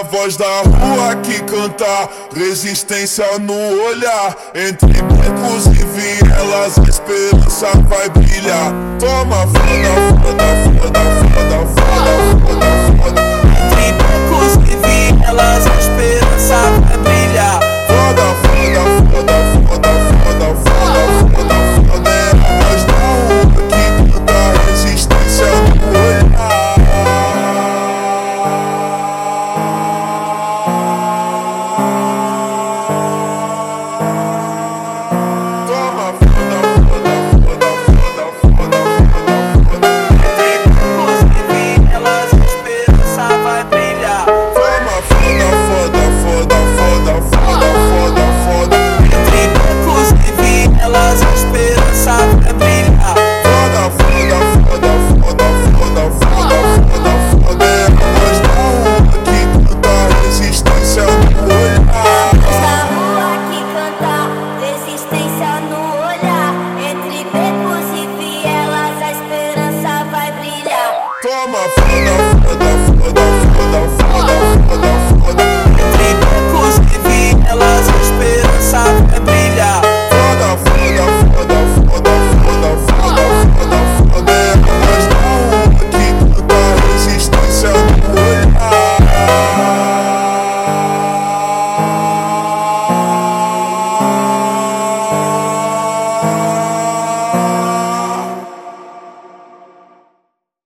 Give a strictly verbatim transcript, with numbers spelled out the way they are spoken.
a voz da rua que canta, resistência no olhar. Entre becos e vielas a esperança vai brilhar. Toma, foda, foda, foda, foda, foda, foda, foda.